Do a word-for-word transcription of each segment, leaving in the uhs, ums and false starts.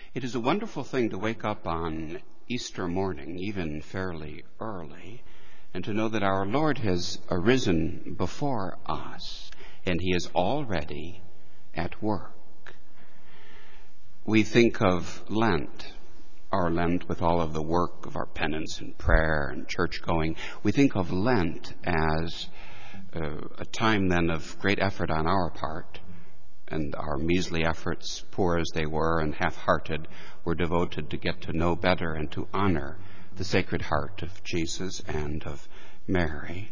It is a wonderful thing to wake up on Easter morning, even fairly early, and to know that our Lord has arisen before us, and he is already at work. We think of Lent, our Lent with all of the work of our penance and prayer and church going. We think of Lent as uh, a time then of great effort on our part, and our measly efforts, poor as they were and half-hearted, were devoted to get to know better and to honor the Sacred Heart of Jesus and of Mary.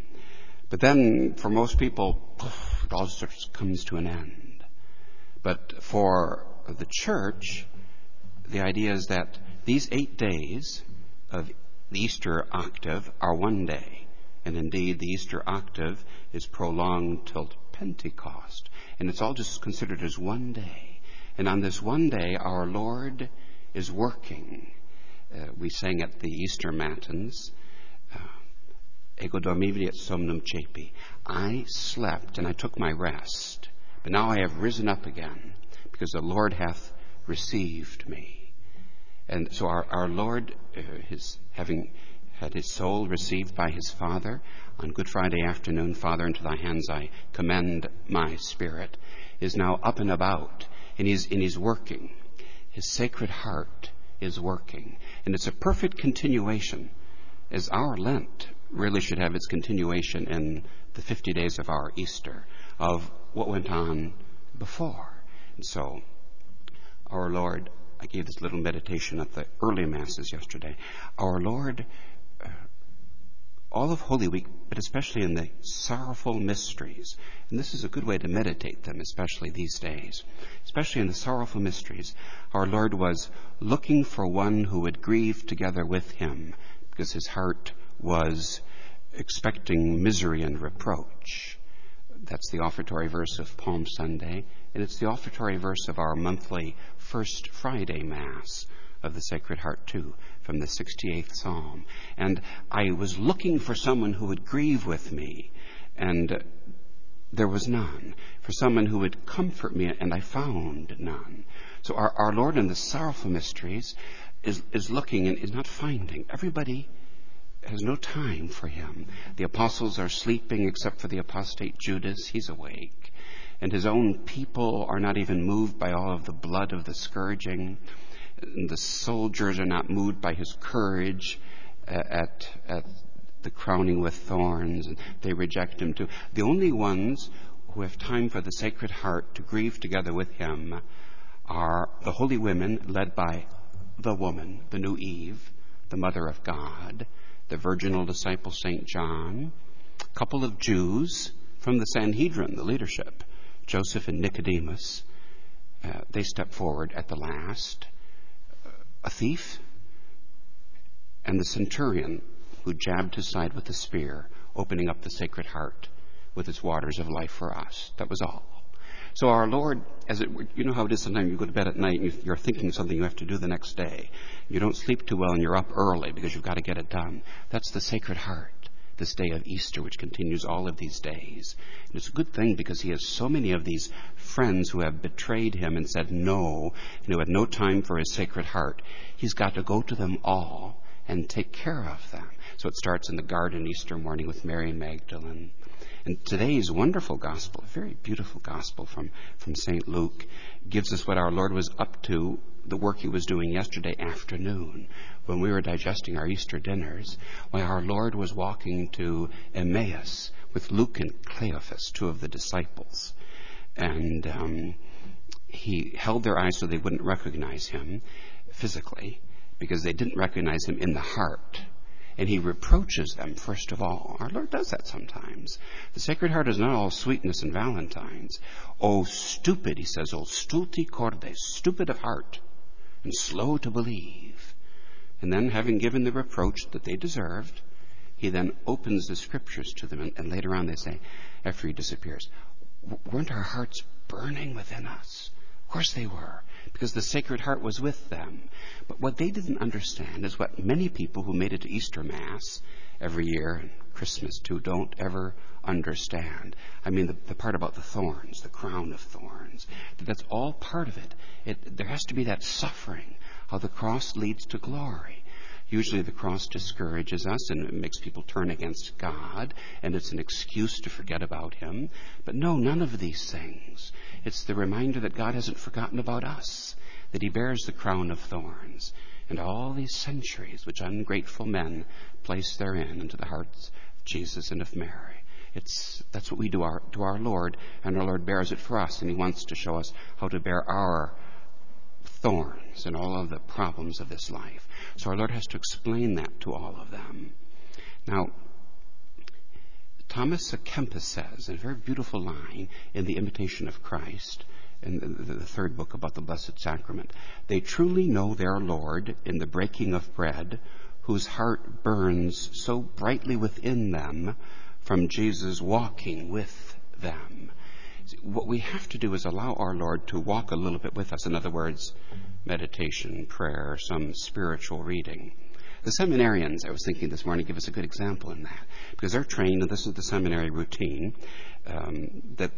But then, for most people, it all just comes to an end. But for the Church, the idea is that these eight days of the Easter octave are one day. And indeed, the Easter octave is prolonged till Pentecost. And it's all just considered as one day. And on this one day, our Lord is working. Uh, we sang at the Easter Matins, uh, Ego dormivi et somnum cepi. I slept and I took my rest, but now I have risen up again, because the Lord hath received me. And so our, our Lord, uh, his having had his soul received by his Father on Good Friday afternoon, Father, into thy hands I commend my spirit, is now up and about, and he's, and he's working. His Sacred Heart is working. And it's a perfect continuation, as our Lent really should have its continuation in the fifty days of our Easter, of what went on before. And so, our Lord, I gave this little meditation at the early Masses yesterday. Our Lord, uh, all of Holy Week, but especially in the sorrowful mysteries, and this is a good way to meditate them, especially these days, especially in the sorrowful mysteries, our Lord was looking for one who would grieve together with him, because his heart was expecting misery and reproach. That's the offertory verse of Palm Sunday, and it's the offertory verse of our monthly First Friday Mass of the Sacred Heart too, from the sixty-eighth Psalm. And I was looking for someone who would grieve with me, and there was none. For someone who would comfort me, and I found none. So our, our Lord in the sorrowful mysteries is, is looking and is not finding. Everybody has no time for him. The apostles are sleeping except for the apostate Judas. He's awake. And his own people are not even moved by all of the blood of the scourging. And the soldiers are not moved by his courage at, at the crowning with thorns. And they reject him too. The only ones who have time for the Sacred Heart to grieve together with him are the holy women led by the woman, the new Eve, the Mother of God, the virginal disciple Saint John, a couple of Jews from the Sanhedrin, the leadership, Joseph and Nicodemus. Uh, they step forward at the last. Uh, a thief and the centurion who jabbed his side with a spear, opening up the Sacred Heart with its waters of life for us. That was all. So our Lord, as it, you know how it is sometimes you go to bed at night and you're thinking something you have to do the next day. You don't sleep too well and you're up early because you've got to get it done. That's the Sacred Heart, this day of Easter, which continues all of these days. And it's a good thing because he has so many of these friends who have betrayed him and said no, and who had no time for his Sacred Heart. He's got to go to them all and take care of them. So it starts in the garden Easter morning with Mary Magdalene. And today's wonderful gospel, a very beautiful gospel from, from Saint Luke, gives us what our Lord was up to, the work he was doing yesterday afternoon when we were digesting our Easter dinners, while our Lord was walking to Emmaus with Luke and Cleophas, two of the disciples. And um, he held their eyes so they wouldn't recognize him physically, because they didn't recognize him in the heart. And he reproaches them, first of all. Our Lord does that sometimes. The Sacred Heart is not all sweetness and valentines. Oh, stupid, he says, oh, stulti cordes, stupid of heart, and slow to believe. And then, having given the reproach that they deserved, he then opens the Scriptures to them. And, and later on they say, after he disappears, weren't our hearts burning within us? Of course they were, because the Sacred Heart was with them. But what they didn't understand is what many people who made it to Easter Mass every year, and Christmas too, don't ever understand. I mean, the, the part about the thorns, the crown of thorns, that's all part of it. It. There has to be that suffering, how the cross leads to glory. Usually the cross discourages us and it makes people turn against God, and it's an excuse to forget about him. But no, none of these things. It's the reminder that God hasn't forgotten about us, that he bears the crown of thorns, and all these centuries which ungrateful men place therein into the hearts of Jesus and of Mary. It's that's what we do our, to our Lord, and our Lord bears it for us, and he wants to show us how to bear our thorns and all of the problems of this life. So our Lord has to explain that to all of them. Now, Thomas à Kempis says, in a very beautiful line in The Imitation of Christ, in the, the third book about the Blessed Sacrament, they truly know their Lord in the breaking of bread, whose heart burns so brightly within them from Jesus walking with them. What we have to do is allow our Lord to walk a little bit with us. In other words, meditation, prayer, some spiritual reading. The seminarians, I was thinking this morning, give us a good example in that, because they're trained, and this is the seminary routine, um, that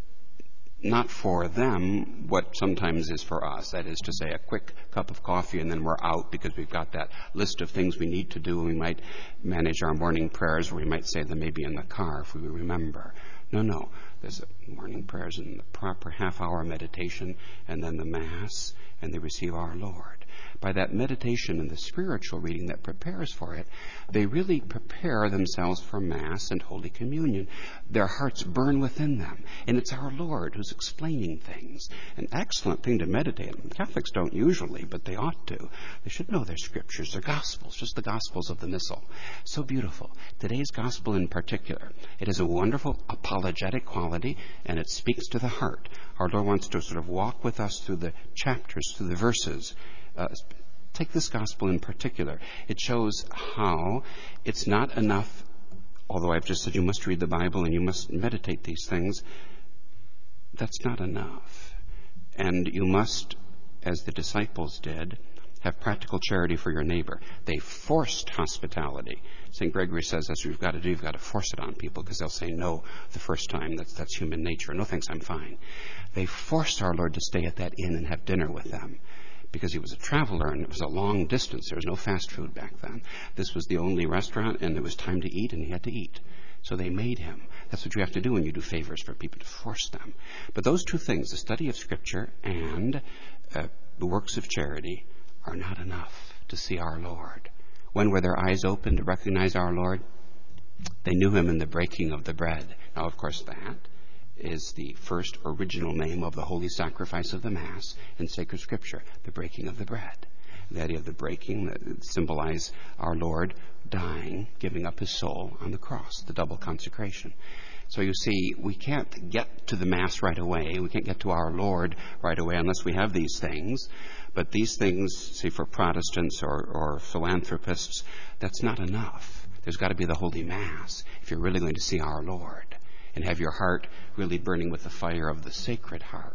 not for them what sometimes is for us. That is to say, a quick cup of coffee and then we're out because we've got that list of things we need to do, and we might manage our morning prayers, or we might say them maybe in the car if we remember. No, no. There's a morning prayers and the proper half-hour meditation, and then the Mass, and they receive our Lord. By that meditation and the spiritual reading that prepares for it, they really prepare themselves for Mass and Holy Communion. Their hearts burn within them, and it's our Lord who's explaining things. An excellent thing to meditate on. Catholics don't usually, but they ought to. They should know their scriptures, their Gospels, just the Gospels of the Missal. So beautiful. Today's Gospel in particular, it has a wonderful apologetic quality, and it speaks to the heart. Our Lord wants to sort of walk with us through the chapters, through the verses. Uh, take this gospel in particular. It shows how it's not enough, although I've just said you must read the Bible and you must meditate these things, that's not enough. And you must, as the disciples did, have practical charity for your neighbor. They forced hospitality. Saint Gregory says that's what you've got to do. You've got to force it on people because they'll say no the first time. That's, that's human nature. No thanks, I'm fine. They forced our Lord to stay at that inn and have dinner with them, because he was a traveler and it was a long distance. There was no fast food back then. This was the only restaurant, and it was time to eat, and he had to eat. So they made him. That's what you have to do when you do favors for people, to force them. But those two things, the study of Scripture and uh, the works of charity, are not enough to see our Lord. When were their eyes open to recognize our Lord? They knew him in the breaking of the bread. Now, of course, that is the first original name of the holy sacrifice of the Mass in sacred Scripture, the breaking of the bread. The idea of the breaking that symbolizes our Lord dying, giving up his soul on the cross, the double consecration. So you see, we can't get to the Mass right away. We can't get to our Lord right away unless we have these things. But these things, say for Protestants or, or philanthropists, that's not enough. There's got to be the Holy Mass if you're really going to see our Lord and have your heart really burning with the fire of the Sacred Heart.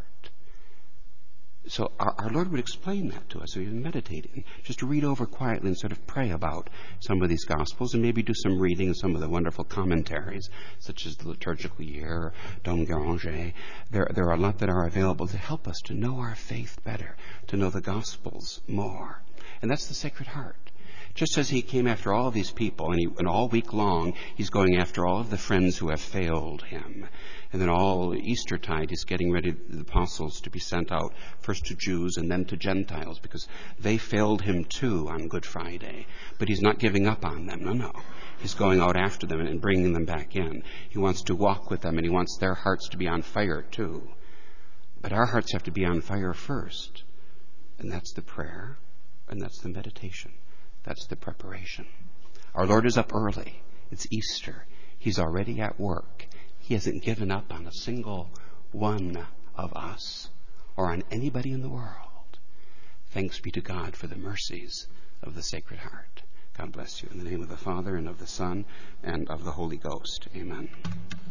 So our, our Lord would explain that to us. So we would meditate and just read over quietly and sort of pray about some of these Gospels, and maybe do some reading of some of the wonderful commentaries, such as the Liturgical Year, Dom Guéranger. There, there are a lot that are available to help us to know our faith better, to know the Gospels more. And that's the Sacred Heart. Just as he came after all of these people, and, he, and all week long he's going after all of the friends who have failed him. And then all Eastertide he's getting ready, the apostles, to be sent out, first to Jews and then to Gentiles, because they failed him too on Good Friday. But he's not giving up on them. No, no. He's going out after them and bringing them back in. He wants to walk with them, and he wants their hearts to be on fire too. But our hearts have to be on fire first. And that's the prayer, and that's the meditation. That's the preparation. Our Lord is up early. It's Easter. He's already at work. He hasn't given up on a single one of us or on anybody in the world. Thanks be to God for the mercies of the Sacred Heart. God bless you. In the name of the Father, and of the Son, and of the Holy Ghost. Amen.